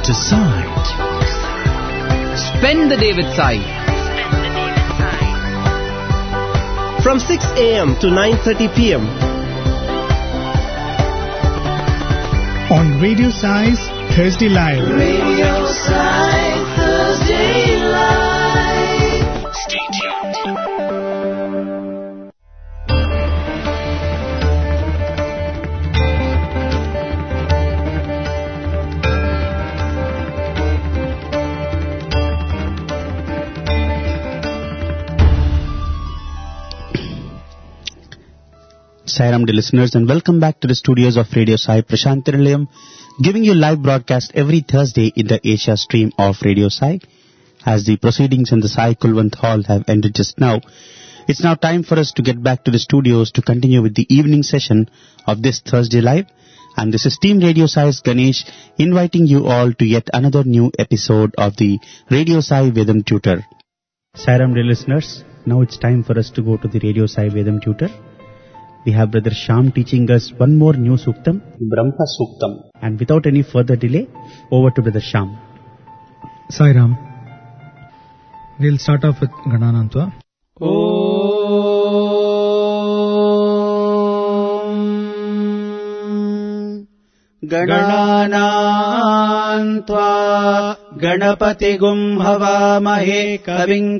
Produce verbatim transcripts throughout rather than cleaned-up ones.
to Sai. Spend the day with Sai. From six a.m. to nine thirty p.m. On Radio Sai's Thursday Live. Radio Sai Thursday Live. Stay tuned. Sairam, dear listeners, and welcome back to the studios of Radio Sai Prashant Nilayam, giving you live broadcast every Thursday in the Asia stream of Radio Sai. As the proceedings in the Sai Kulwant Hall have ended just now, it's now time for us to get back to the studios to continue with the evening session of this Thursday Live. And this is Team Radio Sai's Ganesh inviting you all to yet another new episode of the Radio Sai Vedam Tutor. Sairam, dear listeners, now it's time for us to go to the Radio Sai Vedam Tutor. We have Brother Shyam teaching us one more new Suktam, Brahma Suktam. And without any further delay, over to Brother Shyam. Sai Ram. We'll start off with Gananantva. Om Gananantva Ganapatigum Havamahe Kavim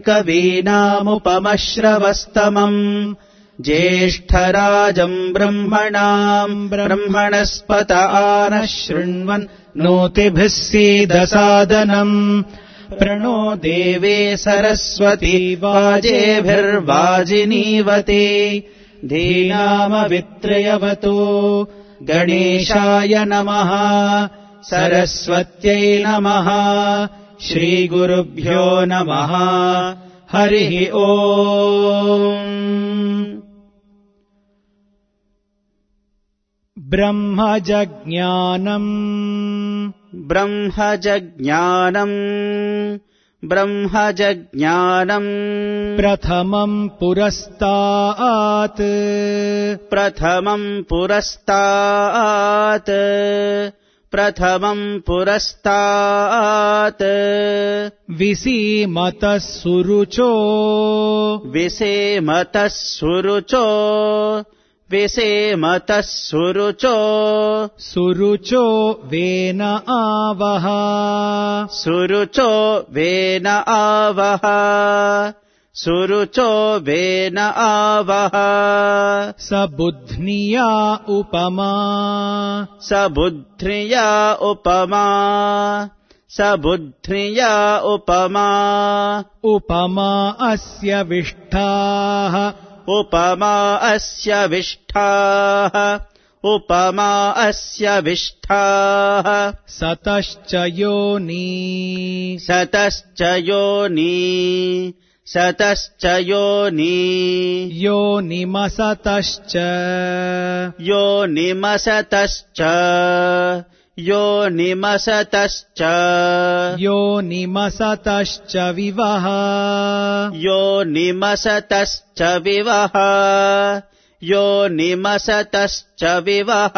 Kavinamupamashravastamam ज्येष्ठराजम् ब्रह्मणाम् ब्रह्मणस्पत आनशृण्वन् नोतिभिः सीदसादनम् प्रणो देवे सरस्वती वाजेभिर्वाजिनीवते धीनामवित्रयवतो गणेशाय नमः सरस्वत्यै नमः श्रीगुरुभ्यो नमः हरिः ओम् ब्रह्मजज्ञानम् ब्रह्मजज्ञानम् ब्रह्मजज्ञानम् प्रथमम् पुरस्तात् प्रथमम् पुरस्तात् प्रथमम् पुरस्तात् विसीमतः सुरुचो विसेमतः सुरुचो विसेमतः सुरुचो सुरुचो वेन आवह सुरुचो वेन आवह सुरुचो वेन आवह सबुद्ध्निया उपमा सबुद्ध्निया उपमा सबुद्ध्निया उपमा उपमा अस्य विष्ठाः उपमा अस्य विष्ठाः उपमा अस्य विष्ठाः सतश्च योनी सतश्च योनी सतश्च योनी योनिमसतश्च योनिमसतश्च योनिमसतश्च योनिमसतश्च विवह योनिमसतश्च विवह योनिमसतश्च विवह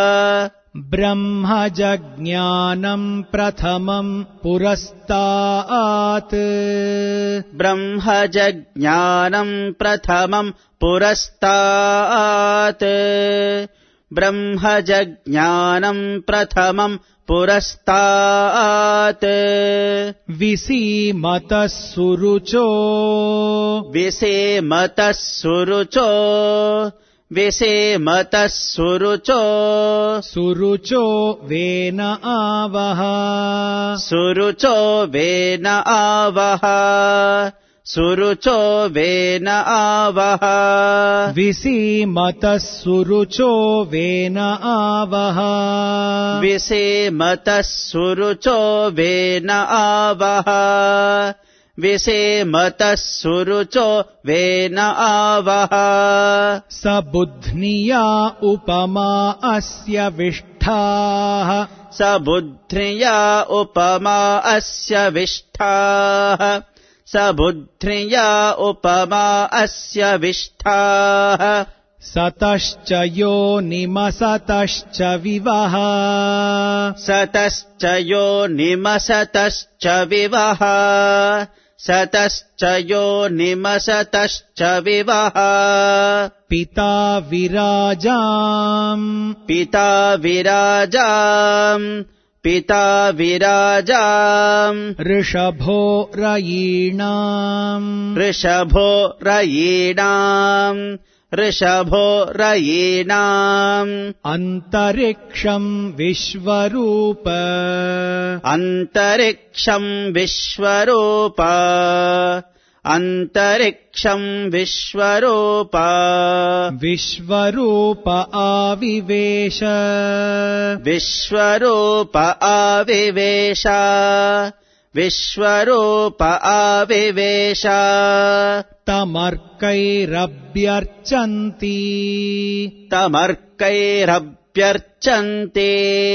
ब्रह्मजज्ञानम् प्रथमम् पुरस्तात् ब्रह्मजज्ञानम् प्रथमम् पुरस्तात् ब्रह्मजज्ञानम् प्रथमम् पुरस्तात् विसीमतः सुरुचो विसेमतः सुरुचो विसेमतः सुरुचो सुरुचो वेन आवह सुरुचो वेन आवह सुरुचो वेन आवह विसीमतः सुरुचो वेन आवह विसेमतः सुरुचो वेन आवह विसेमतः सुरुचो वेन आवह सबुद्ध्निया उपमा अस्य विष्ठाः सबुद्ध्निया उपमा अस्य विष्ठाः सबुद्ध्निया उपमा अस्य विष्ठाः सतश्च योनिमसतश्च विवः सतश्च योनिमसतश्च विवः सतश्च योनिमसतश्च विवः पिता विराजाम् पिता विराजाम् पिता विराजाम् ऋषभो रयीणाम् ऋषभो रयीणाम् ऋषभो रयीणाम् अन्तरिक्षम् विश्वरूप अन्तरिक्षम् विश्वरूप अन्तरिक्षम् विश्वरूप विश्वरूप आविवेश विश्वरूप आविवेश विश्वरूप आविवेश तमर्कैरभ्यर्चन्ति तमर्कैरभ्यर्चन्ते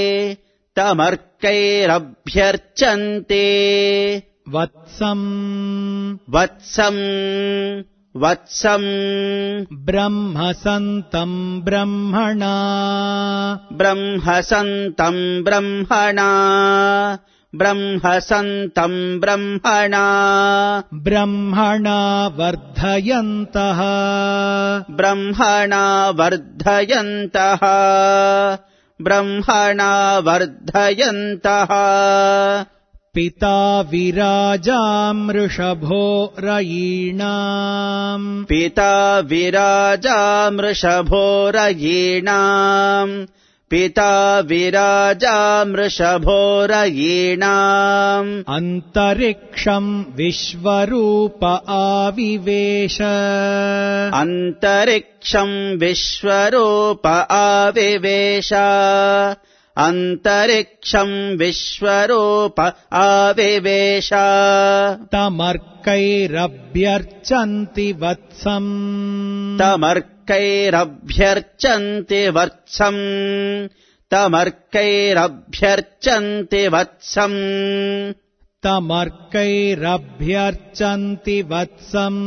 तमर्कैरभ्यर्चन्ते वत्सम् वत्सम् वत्सम् ब्रह्मसन्तम् ब्रह्मणा ब्रह्मसन्तम् ब्रह्मणा ब्रह्मसन्तम् ब्रह्मणा ब्रह्मणा वर्धयन्तः ब्रह्मणा वर्धयन्तः ब्रह्मणा वर्धयन्तः पिता विराजाम् वृषभो रयीणाम् पिता विराजाम् वृषभो रयीणाम् पिता विराजाम् वृषभो रयीणाम् अन्तरिक्षम् विश्वरूप आविवेश अन्तरिक्षम् विश्वरूप आविवेश अन्तरिक्षम् विश्वरूप आविवेश तमर्कैरभ्यर्चन्ति वत्सम् तमर्कैरभ्यर्चन्ति वत्सम् तमर्कैरभ्यर्चन्ति वत्सम् तमर्कैरभ्यर्चन्ति वत्सम्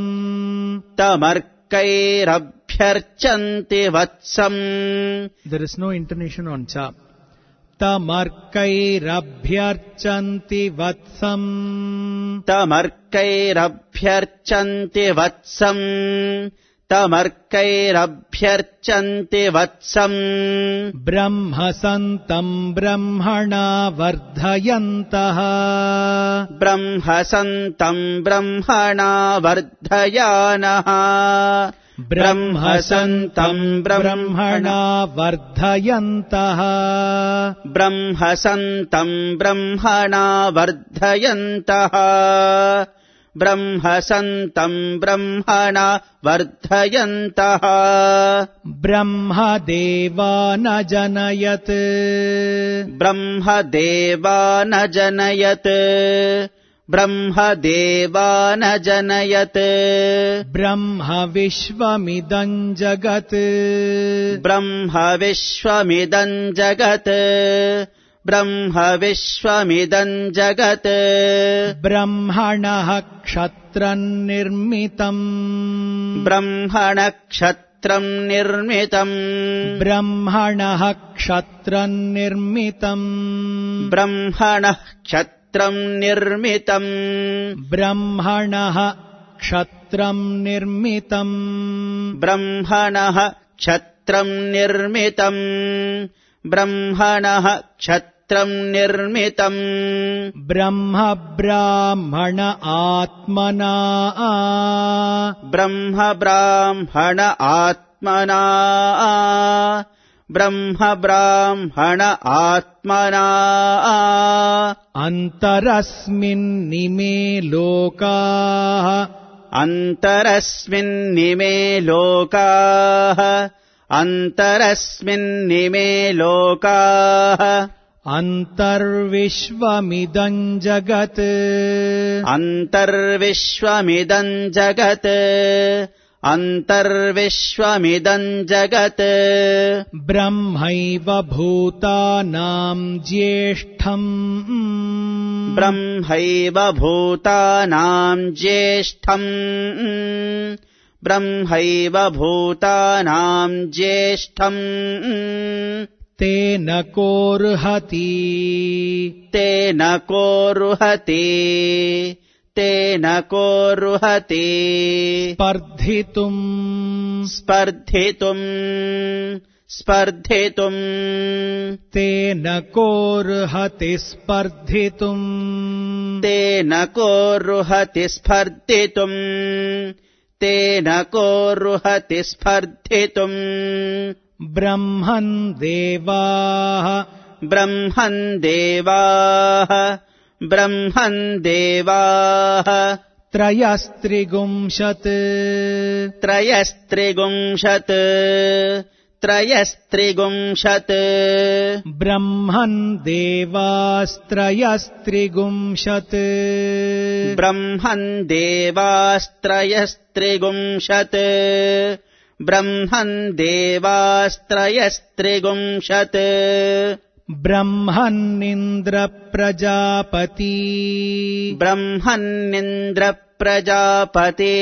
तमर्कैरभ्यर्चन्ति वत्सम्. There is no intonation on cha. तमर्कैरभ्यर्चन्ति वत्सम् तमर्कैरभ्यर्चन्ति वत्सम् तमर्कैरभ्यर्चन्ति वत्सम्. ब्रह्मसन्तम् ब्रह्मणा वर्धयन्तः ब्रह्मसन्तम् ब्रह्मणा वर्धयानः ब्रह्मसन्तम् ब्रह्मणा वर्धयन्तः ब्रह्मसन्तम् ब्रह्मणा वर्धयन्तः ब्रह्मसन्तम् ब्रह्मणा वर्धयन्तः. ब्रह्मदेवा न जनयत् ब्रह्मदेवा न जनयत् ब्रह्मदेवा न जनयत् ब्रह्म विश्वमिदम् जगत् ब्रह्म विश्वमिदम् जगत् ब्रह्म विश्वमिदम् जगत् ब्रह्मणः क्षत्रम् निर्मितम् ब्रह्मण क्षत्रम् निर्मितम् ब्रह्मणः क्षत्रम् निर्मितम् ब्रह्मणः क्षत्रम् निर्मितम् ब्रह्मणः क्षत्रम् निर्मितम् ब्रह्मणः क्षत्रम् निर्मितम् ब्रह्मणः क्षत्रम् निर्मितम् ब्रह्म ब्राह्मण आत्मना ब्रह्म ब्राह्मण आत्मना ब्रह्म ब्राह्मण आत्मना अन्तरस्मिन्निमे लोकाः अन्तरस्मिन्निमे लोकाः अन्तरस्मिन्निमे लोकाः अन्तर्विश्वमिदम् जगत् अन्तर्विश्वमिदम् जगत् अन्तर्विश्वमिदम् जगत् ब्रह्मैव भूतानाम् ज्येष्ठम् ब्रह्मैव भूतानाम् ज्येष्ठम् ब्रह्मैव भूतानां ज्येष्ठम् तेन कोऽर्हति तेन कोऽर्हति तेन कोऽर्हति स्पर्धितुम् स्पर्धितुम् स्पर्धितुम् तेन कोऽर्हति स्पर्धितुम् तेन कोऽर्हति स्पर्धितुम् तेन कोऽर्हति स्पर्धितुम् ब्रह्मन् देवाः ब्रह्मन् देवाः ब्रह्मन् देवाः त्रयस्त्रिगुंशत् त्रयस्त्रिगुंशत् त्रयस्त्रिगुंशत् ब्रह्मन् देवास्त्रयस्त्रिगुंशत् ब्रह्मन् देवास्त्रयस्त्रिगुंशत् ब्रह्मन् देवास्त्रयस्त्रिगुंशत् ब्रह्मन्निन्द्रप्रजापती ब्रह्मन्निन्द्रप्रजापते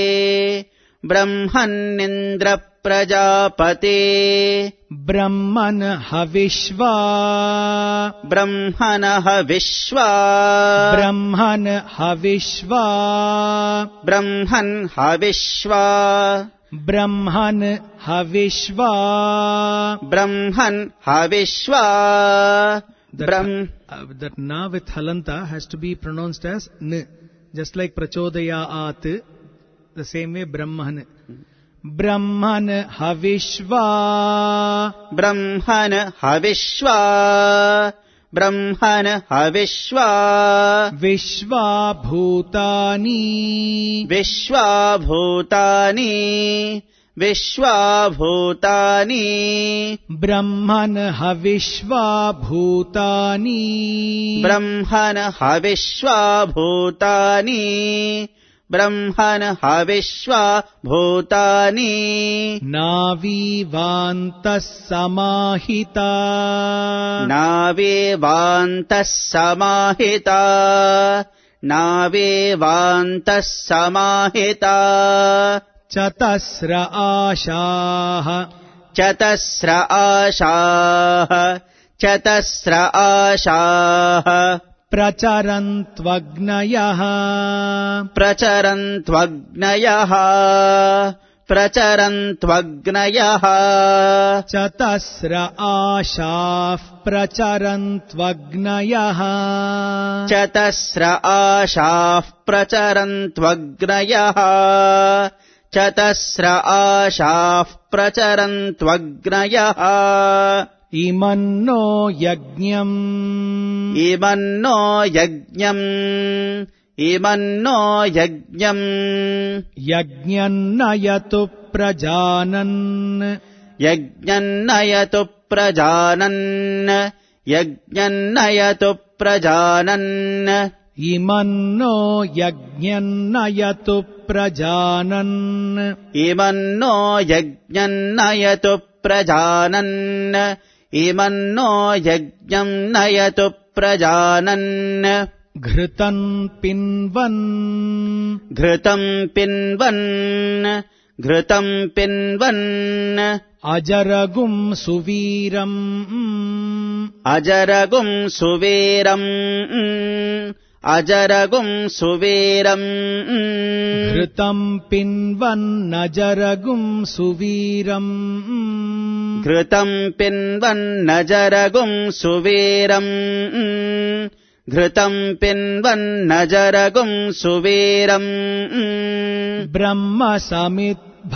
ब्रह्मन्निन्द्रप्रजापते ब्रह्मन् हविश्वा ब्रह्मणः विश्वा ब्रह्मन् हविश्वा ब्रह्मन् हविश्वा ब्रह्मन् हविश्वा ब्रह्मन् हविश्वा Brahm. Uh, that na with halanta has to be pronounced as n, just like prachodayat, the same way brahman. Brahman havishva Brahman havishva Brahman havishva Vishva bhutani Vishwa bhutani Vishwa bhutani Brahman havishva bhutani Brahman havishwa bhutani Brahman havishwa bhutani Navivantas samahita Navivantas samahita Navivantas samahita Chatasra ashaha Chatasra ashaha Chatasra ashaha Pracharantvagnayah Pracharantvagnayah Pracharantvagnayah Chatasra ashaf Pracharantvagnayah Chatasra ashaf Pracharantvagnayah Chatasra ashaf Pracharantvagnayah Imanno yajñam Imanno yajñam Imanno yajñam Yajñannayatu prajanan Yajñannayatu prajanan Yajñannayatu prajanan Imanno yajñannayatu prajanan Imanno yajñannayatu prajanan Imanno yajñannayatu prajanan Ghritan pinvan Ghritam pinvan Ghritam pinvan Ajaragum suviram Ajaragum suveram Ajaragum suveram Ghritam pinvan Ajaragum suviram Ghritam pinvan Ajaragum suveram Ghritam pinvan Ajaragum suveram Brahma samit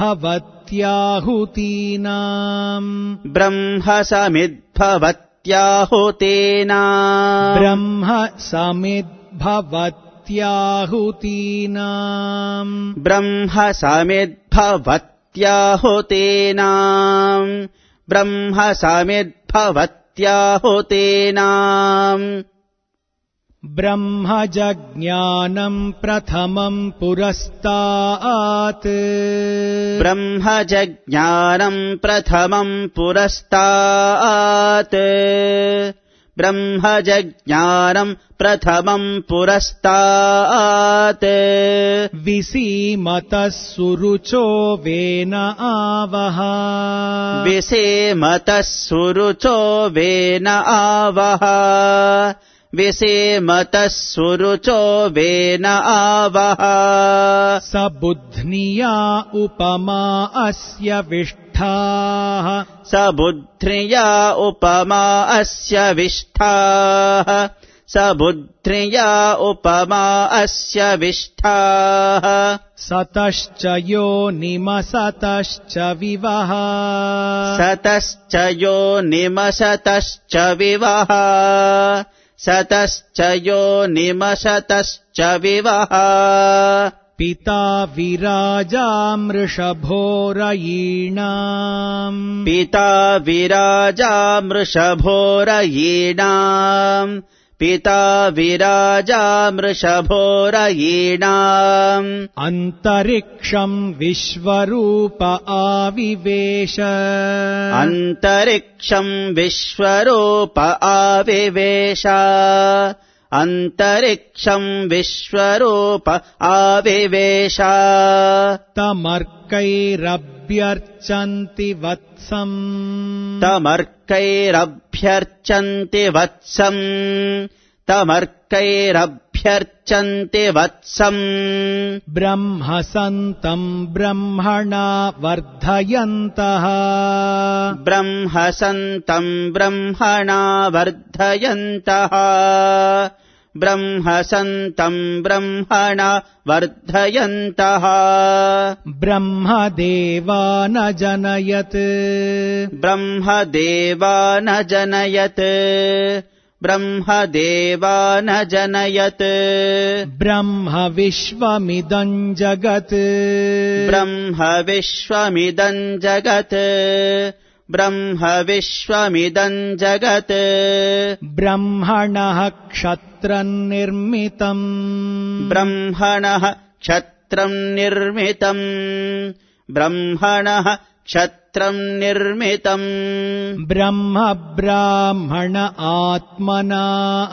bhavatyahutinam Brahma samit bhavatyahutinam Brahma samit bhavatyahutinam Brahma samit bhavatyahutinam Brahma samit bhavatyahutinam Brahma jajñānam prathamam purastāt Brahma jajñānam prathamam purastāt ब्रह्मजज्ञानम् प्रथमम् पुरस्तात् विसीमतः सुरुचो वेन आवह विसेमतः सुरुचो वेन आवह विसेमतः सुरुचो वेन आवह स बुध्निया उपमा अस्य विष्ठाः स बुध्निया उपमा अस्य विष्ठाः स बुध्निया उपमा अस्य विष्ठाः सतश्च योनिमसतश्च विवः सतश्च योनिमसतश्च विवः सतश्च योनिमसतश्च विवः पिता विराजामृषभोरयीणाम् पिता विराजामृषभोरयीणाम् पिता विराजामृषभोरयीणाम् अन्तरिक्षम् विश्वरूप आविवेश अन्तरिक्षम् विश्वरूप आविवेश अन्तरिक्षम् विश्वरूप आविवेश तमर्कैरभ्यर्चन्ति वत्सम् तमर्कैरभ्यर्चन्ति वत्सम् तमर्कैरभ्यर्चन्ति वत्सम् ब्रह्मसन्तम् ब्रह्मणा वर्धयन्तः ब्रह्मसन्तम् ब्रह्मणा वर्धयन्तः ब्रह्मसन्तम् ब्रह्मणा वर्धयन्तः ब्रह्मदेवा न जनयत् ब्रह्मदेवा न जनयत् ब्रह्मदेवा न जनयत् ब्रह्म विश्वमिदम् जगत् ब्रह्म विश्वमिदम् जगत् ब्रह्म विश्वमिदम् जगत् ब्रह्मणः क्षत्रम् निर्मितम् ब्रह्मणः क्षत्रम् निर्मितम् ब्रह्मणः क्षत्रम् निर्मितम् ब्रह्म ब्राह्मण आत्मना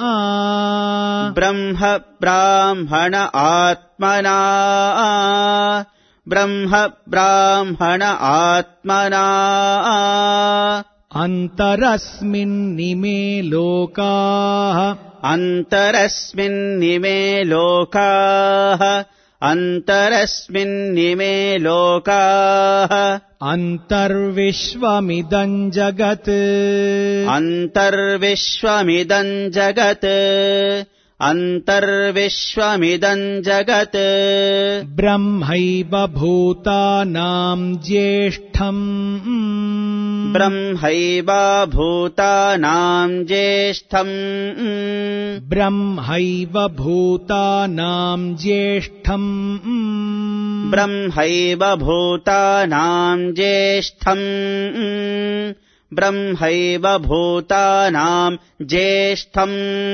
ब्रह्म ब्राह्मण आत्मना ब्रह्म ब्राह्मण आत्मना अन्तरस्मिन्निमे लोकाः अन्तरस्मिन्निमे लोकाः अन्तरस्मिन्निमे लोकाः अन्तर्विश्वमिदम् जगत् अन्तर्विश्वमिदम् जगत् अन्तर्विश्वमिदम् जगत् ब्रह्मैव भूतानाम् ज्येष्ठम् ब्रह्मैव भूतानाम् ज्येष्ठम् ब्रह्मैव भूतानाम् ज्येष्ठम् ब्रह्मैव भूतानाम् ज्येष्ठम् ब्रह्मैव भूतानाम् ज्येष्ठम्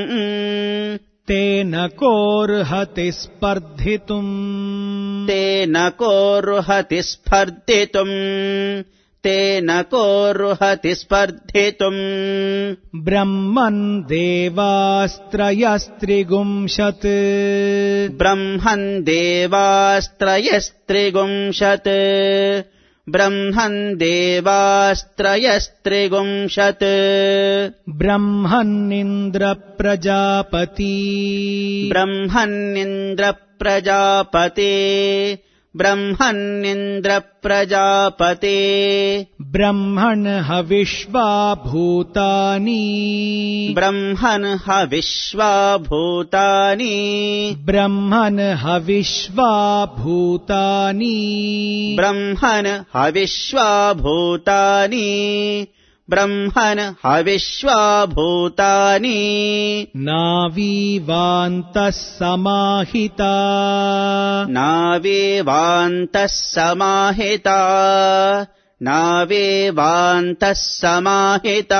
तेन कोऽर्हति स्पर्धितुम् तेन कोऽर्हति स्पर्धितुम् तेन कोऽर्हति स्पर्धितुम् ब्रह्मन् देवास्त्रयस्त्रिगुंशत् ब्रह्मन् देवास्त्रयस्त्रिगुंशत् ब्रह्मन् देवास्त्रयस्त्रिगुंशत् ब्रह्मन्निन्द्र प्रजापति ब्रह्मन्निन्द्र प्रजापति ब्रह्मन्निन्द्र प्रजापति ब्रह्मन् हविष्वा भूतानि ब्रह्मन् हविष्वा भूतानि ब्रह्मन् हविष्वा भूतानि ब्रह्मन् हविष्वा भूतानि ब्रह्मन् हविष्वा भूतानि नावीवान्तः समाहिता नावेवान्तः समाहिता नावेवान्तः समाहिता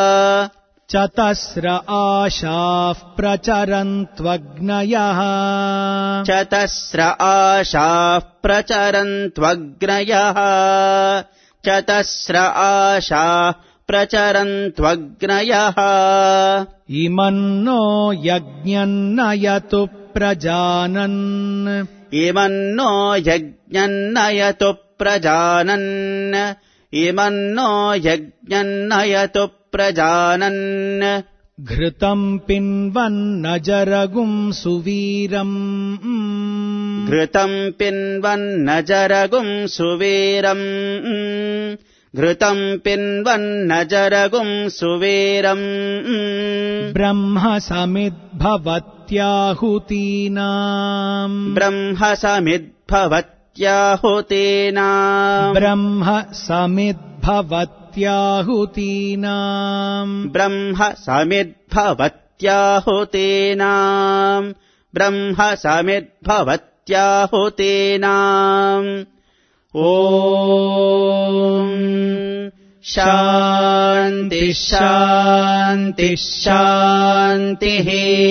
चतस्र आशाः प्रचरन्त्वग्नयः चतस्र आशाः प्रचरन्त्वग्नयः चतस्र आशाः प्रचरन्त्वग्नयः इमन्नो यज्ञन्नयतु प्रजानन् इमन्नो यज्ञन्नयतु प्रजानन् इमन्नो यज्ञन्नयतु प्रजानन् घृतम् पिन्वन्नजरगुम् सुवीरम् घृतम् पिन्वन्नजरगुम् सुवीरम् घृतम् पिन्वन्नजरगुम् सुवीरम् ब्रह्म समिद्भवत्याहुतीनाम् ब्रह्म समिद्भवत्याहुतीनाम् ब्रह्म समिद्भवत्याहुतीनाम् ब्रह्म समिद्भवत्याहुतीनाम् ब्रह्म समिद्भवत्याहुतीनाम् ॐ शान्ति शान्ति शान्तिः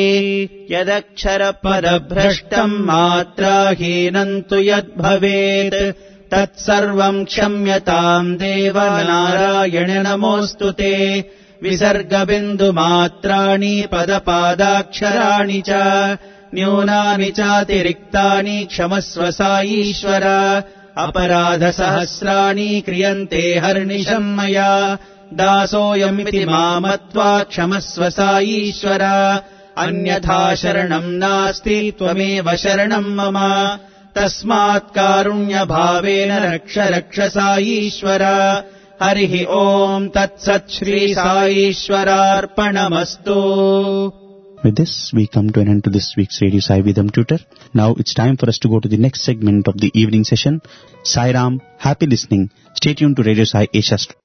यदक्षरपदभ्रष्टम् मात्राहीनम् तु यद्भवेत् तत्सर्वम् क्षम्यताम् देव नारायण नमोऽस्तु ते विसर्गबिन्दुमात्राणि पदपादाक्षराणि च न्यूनानि चातिरिक्तानि क्षमस्व साईश्वर अपराधसहस्राणि क्रियन्ते हर्निशम् मया दासोऽयमिति मामत्वा क्षमस्व साईश्वर अन्यथा शरणम् नास्ति त्वमेव शरणम् मम तस्मात् कारुण्यभावेन रक्ष रक्ष साईश्वर हरिः ओम् तत्सत् Shri साईश्वरार्पणमस्तु. With this, we come to an end to this week's Radio Sai Vedam Tutor. Now it's time for us to go to the next segment of the evening session. Sai Ram, happy listening. Stay tuned to Radio Sai Asia.